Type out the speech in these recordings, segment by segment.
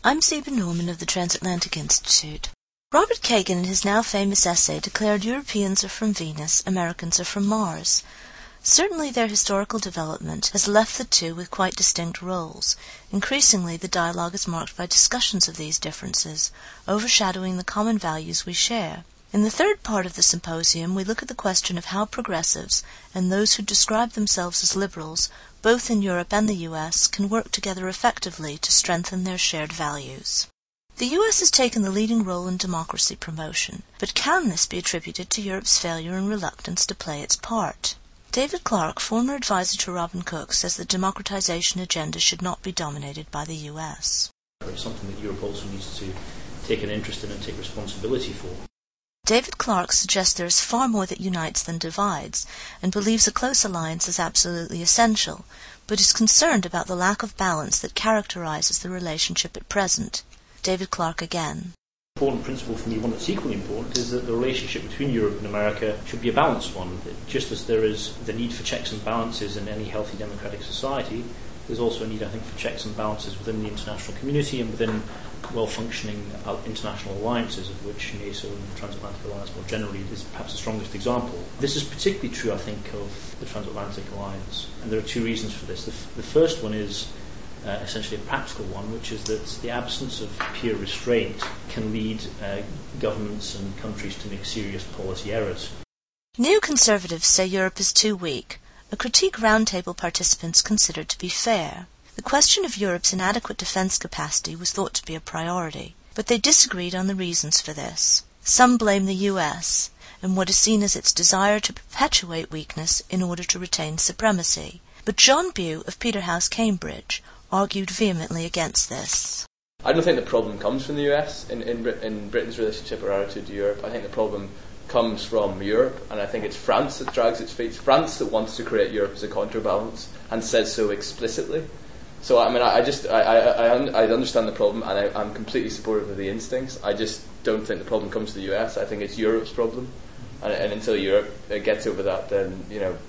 I'm Seba Norman of the Transatlantic Institute. Robert Kagan, in his now famous essay, declared Europeans are from Venus, Americans are from Mars. Certainly their historical development has left the two with quite distinct roles. Increasingly, the dialogue is marked by discussions of these differences, overshadowing the common values we share. In the third part of the symposium, we look at the question of how progressives and those who describe themselves as liberals, both in Europe and the U.S., can work together effectively to strengthen their shared values. The U.S. has taken the leading role in democracy promotion, but can this be attributed to Europe's failure and reluctance to play its part? David Clark, former advisor to Robin Cook, says the democratization agenda should not be dominated by the U.S. It's something that Europe also needs to take an interest in and take responsibility for. David Clark suggests there is far more that unites than divides, and believes a close alliance is absolutely essential, but is concerned about the lack of balance that characterizes the relationship at present. David Clark again. An important principle for me, one that's equally important, is that the relationship between Europe and America should be a balanced one. Just as there is the need for checks and balances in any healthy democratic society, there's also a need, I think, for checks and balances within the international community and within well-functioning international alliances, of which NATO and the Transatlantic Alliance more generally is perhaps the strongest example. This is particularly true, I think, of the Transatlantic Alliance, and there are two reasons for this. The first one is essentially a practical one, which is that the absence of peer restraint can lead governments and countries to make serious policy errors. Neoconservatives say Europe is too weak, a critique roundtable participants considered to be fair. The question of Europe's inadequate defence capacity was thought to be a priority, but they disagreed on the reasons for this. Some blame the US, and what is seen as its desire to perpetuate weakness in order to retain supremacy. But John Bew of Peterhouse, Cambridge, argued vehemently against this. I don't think the problem comes from the US in Britain's relationship or attitude to Europe. I think the problem comes from Europe, and I think it's France that drags its feet. It's France that wants to create Europe as a counterbalance and says so explicitly. So I mean, I understand the problem, and I'm completely supportive of the instincts. I just don't think the problem comes to the US. I think it's Europe's problem, and until Europe gets over that, then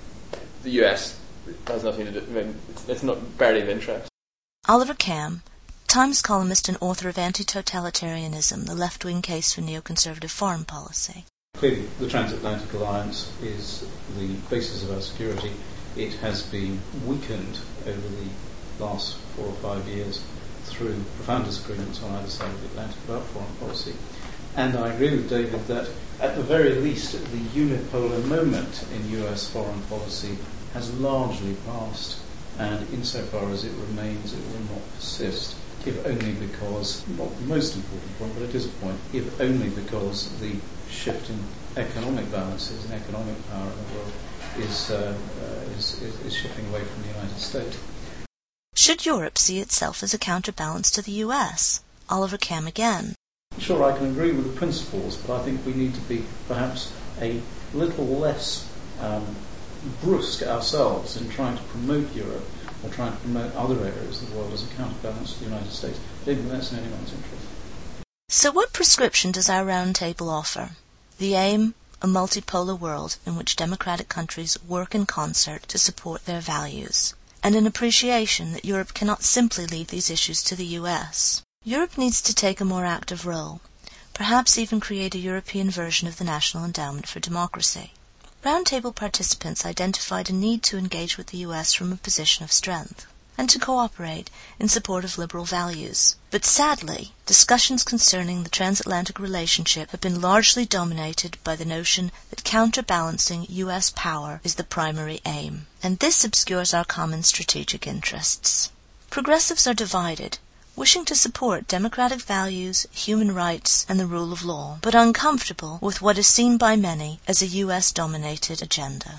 the US has nothing to do. I mean, it's not barely of interest. Oliver Cam, Times columnist and author of Anti-Totalitarianism: The Left-Wing Case for Neoconservative Foreign Policy. Clearly, the Transatlantic Alliance is the basis of our security. It has been weakened over the last 4 or 5 years through profound disagreements on either side of the Atlantic about foreign policy. And I agree with David that, at the very least, the unipolar moment in US foreign policy has largely passed, and insofar as it remains, it will not persist, if only because, not the most important point, but it is a point, if only because the shift in economic balances and economic power in the world is shifting away from the United States. Should Europe see itself as a counterbalance to the US? Oliver Cam again. Sure, I can agree with the principles, but I think we need to be perhaps a little less brusque ourselves in trying to promote Europe or trying to promote other areas of the world as a counterbalance to the United States. I don't think that's in anyone's interest. So what prescription does our round table offer? The aim, a multipolar world in which democratic countries work in concert to support their values, and an appreciation that Europe cannot simply leave these issues to the US. Europe needs to take a more active role, perhaps even create a European version of the National Endowment for Democracy. Roundtable participants identified a need to engage with the US from a position of strength, and to cooperate in support of liberal values. But sadly, discussions concerning the transatlantic relationship have been largely dominated by the notion that counterbalancing US power is the primary aim, and this obscures our common strategic interests. Progressives are divided, wishing to support democratic values, human rights, and the rule of law, but uncomfortable with what is seen by many as a US-dominated agenda.